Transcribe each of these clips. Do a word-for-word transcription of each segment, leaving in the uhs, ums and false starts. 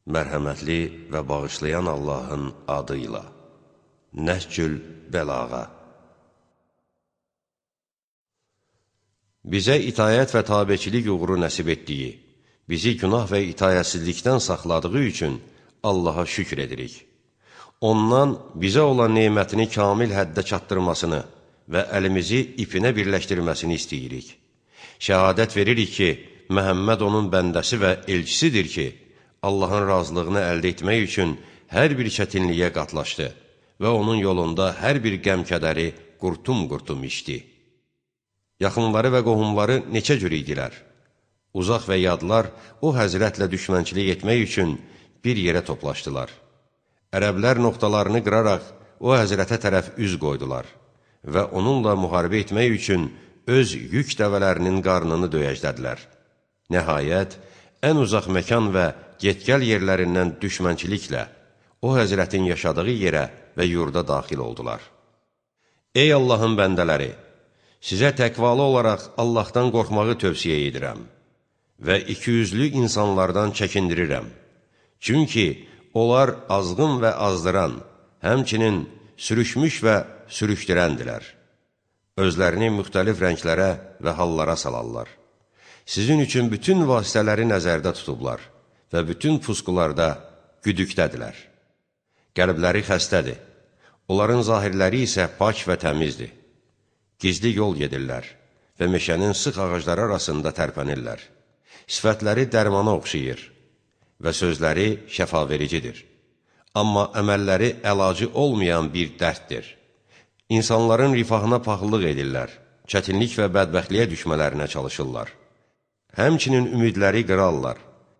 Mərhəmətli və bağışlayan Allahın adıyla. Nəhcül Bəlağa. Bizə itayət və tabeçilik uğuru nəsib etdiyi, bizi günah və itayətsizlikdən saxladığı üçün Allaha şükr edirik. Ondan bizə olan neymətini kamil həddə çatdırmasını və əlimizi ipinə birləşdirməsini istəyirik. Şəhadət veririk ki, Məhəmməd onun bəndəsi və elçisidir ki, Allahın razılığını əldə etmək üçün hər bir çətinliyə qatlaşdı və onun yolunda hər bir qəm-kədəri qurtum-qurtum içdi. Yaxınları və qohumları neçə cür idilər? Uzaq və yadlar o həzrətlə düşmənçilik etmək üçün bir yerə toplaşdılar. Ərəblər nöqtalarını qıraraq o həzrətə tərəf üz qoydular və onunla müharibə etmək üçün öz yük dəvələrinin qarnını döyəclədilər. Nəhayət, ən uzaq məkan və getgəl yerlərindən düşmənçiliklə o həzrətin yaşadığı yerə və yurda daxil oldular. Ey Allahın bəndələri! Sizə təqvalı olaraq Allahdan qorxmağı tövsiyə edirəm və ikiyüzlü insanlardan çəkindirirəm. Çünki onlar azğın və azdıran, həmçinin sürüşmüş və sürüşdirəndilər. Özlərini müxtəlif rənglərə və hallara salarlar. Sizin üçün bütün vasitələri nəzərdə tutublar və bütün pusqularda güdükdədirlər. Qəlbləri xəstədir, onların zahirləri isə pak və təmizdir. Gizli yol gedirlər və meşənin sıx ağacları arasında tərpənirlər. Sifətləri dərmana oxşayır və sözləri şəfavericidir. Amma əməlləri əlacı olmayan bir dərddir. İnsanların rifahına paxıllıq edirlər, çətinlik və bədbəxtliyə düşmələrinə çalışırlar. Həmçinin ümidləri qırarlar.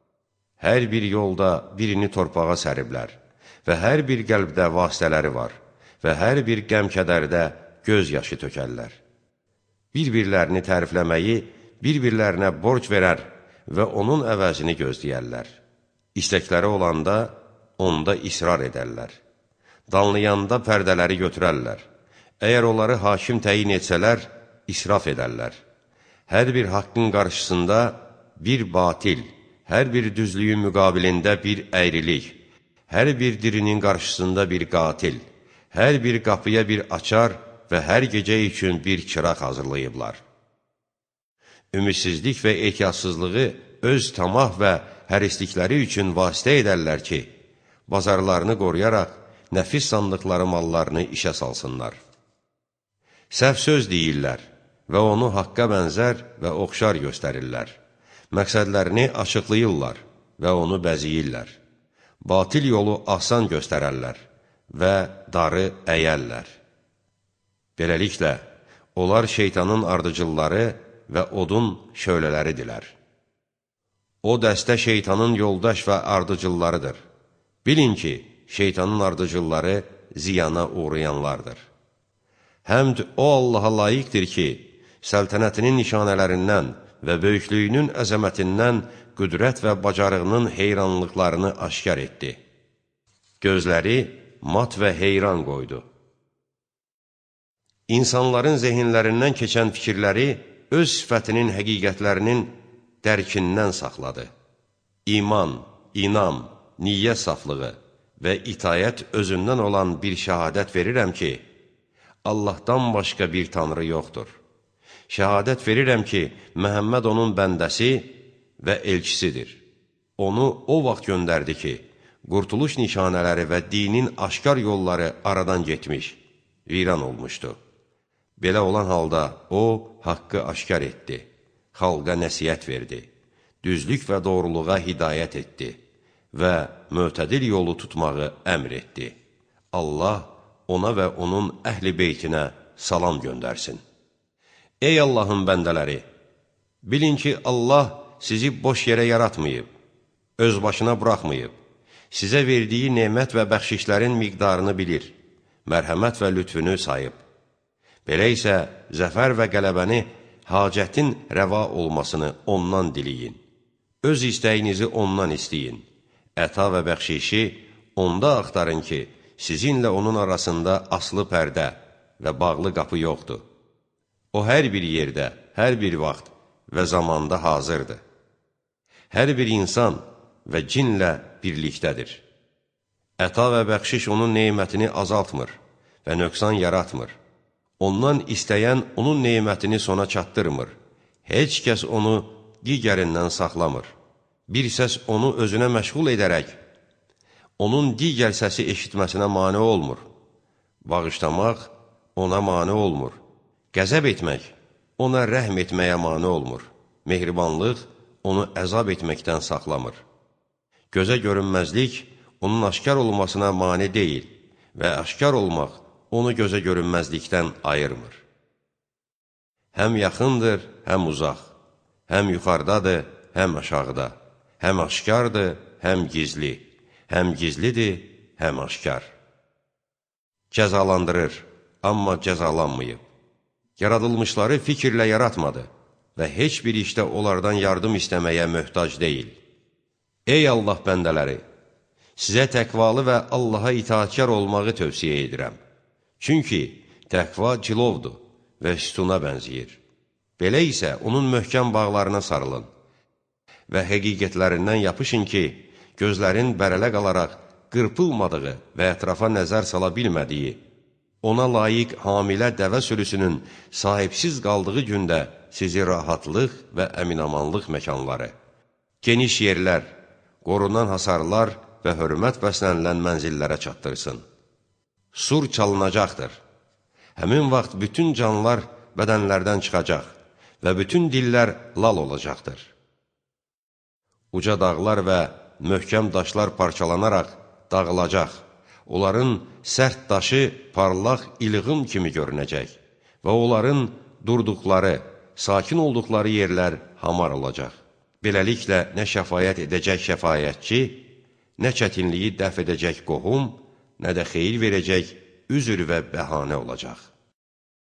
Hər bir yolda birini torpağa səriblər və hər bir qəlbdə vasitələri var və hər bir qəm-kədərdə göz yaşı tökərlər. Bir-birlərini tərifləməyi, bir-birlərinə borc verər və onun əvəzini gözləyərlər. İstəkləri olanda, onda israr edərlər. Danlayanda pərdələri götürərlər. Əgər onları hakim təyin etsələr, israf edərlər. Hər bir haqqın qarşısında bir batil, hər bir düzlüyün müqabilində bir əyrilik, hər bir dirinin qarşısında bir qatil, hər bir qapıya bir açar və hər gecə üçün bir çıraq hazırlayıblar. Ümidsizlik və ehtiyatsızlığı öz tamah və hərislikləri üçün vasitə edərlər ki, bazarlarını qoruyaraq nəfis sandıqları mallarını işə salsınlar. Səhv söz deyirlər və onu haqqa bənzər və oxşar göstərirlər. Məqsədlərini açıqlayırlar və onu bəziyirlər. Batil yolu asan göstərərlər və darı əyərlər. Beləliklə, onlar şeytanın ardıcılları və odun şöylələridirlər. O dəstə şeytanın yoldaş və ardıcıllarıdır. Bilin ki, şeytanın ardıcılları ziyana uğrayanlardır. Həmd o Allaha layiqdir ki, səltənətinin nişanələrindən və böyüklüyünün əzəmətindən qüdrət və bacarığının heyranlıqlarını aşkar etdi. Gözləri mat və heyran qoydu. İnsanların zehinlərindən keçən fikirləri öz sifətinin həqiqətlərinin dərkindən saxladı. İman, inam, niyyə saflığı və itayət özündən olan bir şəhadət verirəm ki, Allahdan başqa bir tanrı yoxdur. Şəhadət verirəm ki, Məhəmməd onun bəndəsi və elçisidir. Onu o vaxt göndərdi ki, qurtuluş nişanələri və dinin aşkar yolları aradan getmiş, viran olmuşdu. Belə olan halda o, haqqı aşkar etdi, xalqa nəsiyyət verdi, düzlük və doğruluğa hidayət etdi və mötədil yolu tutmağı əmr etdi. Allah ona və onun əhl-i beytinə salam göndərsin. Ey Allahın bəndələri! Bilin ki, Allah sizi boş yerə yaratmayıb, öz başına buraxmayıb, sizə verdiyi nemət və bəxşişlərin miqdarını bilir, mərhəmət və lütfünü sayıb. Belə isə zəfər və qələbəni, hacətin rəva olmasını ondan diliyin. Öz istəyinizi ondan istəyin. Əta və bəxşişi onda axtarın ki, sizinlə onun arasında aslı pərdə və bağlı qapı yoxdur. O hər bir yerdə, hər bir vaxt və zamanda hazırdır. Hər bir insan və cinlə birlikdədir. Əta və bəxşiş onun neymətini azaltmır və nöqsan yaratmır. Ondan istəyən onun neymətini sona çatdırmır. Heç kəs onu digərindən saxlamır. Bir səs onu özünə məşğul edərək, onun digər səsi eşitməsinə mane olmur. Bağışlamaq ona mane olmur. Qəzəb etmək ona rəhm etməyə mane olmur. Mehribanlıq onu əzab etməkdən saxlamır. Gözə görünməzlik onun aşkar olmasına mane deyil və aşkar olmaq onu gözə görünməzlikdən ayırmır. Həm yaxındır, həm uzaq, həm yuxarıdadır, həm aşağıda, həm aşkardır, həm gizli, həm gizlidir, həm aşkar. Cəzalandırır, amma cəzalanmayıb. Yaradılmışları fikirlə yaratmadı və heç bir işdə onlardan yardım istəməyə möhtac deyil. Ey Allah bəndələri! Sizə təqvalı və Allaha itaatkar olmağı tövsiyə edirəm. Çünki təqva cilovdur və sütuna bənziyir. Belə isə onun möhkəm bağlarına sarılın və həqiqətlərindən yapışın ki, gözlərin bərələ qalaraq qırpılmadığı və ətrafa nəzər sala bilmədiyi, ona layiq hamilə dəvə sürüsünün sahibsiz qaldığı gündə sizi rahatlıq və əminamanlıq məkanları, geniş yerlər, qorunan hasarlar və hörmət bəslənilən mənzillərə çatdırsın. Sur çalınacaqdır. Həmin vaxt bütün canlar bədənlərdən çıxacaq və bütün dillər lal olacaqdır. Uca dağlar və möhkəm daşlar parçalanaraq dağılacaq. Onların sərt daşı parlaq ilğım kimi görünəcək və onların durduqları, sakin olduqları yerlər hamar olacaq. Beləliklə, nə şəfayət edəcək şəfayətçi, nə çətinliyi dəf edəcək qohum, nə də xeyir verəcək üzr və bəhanə olacaq.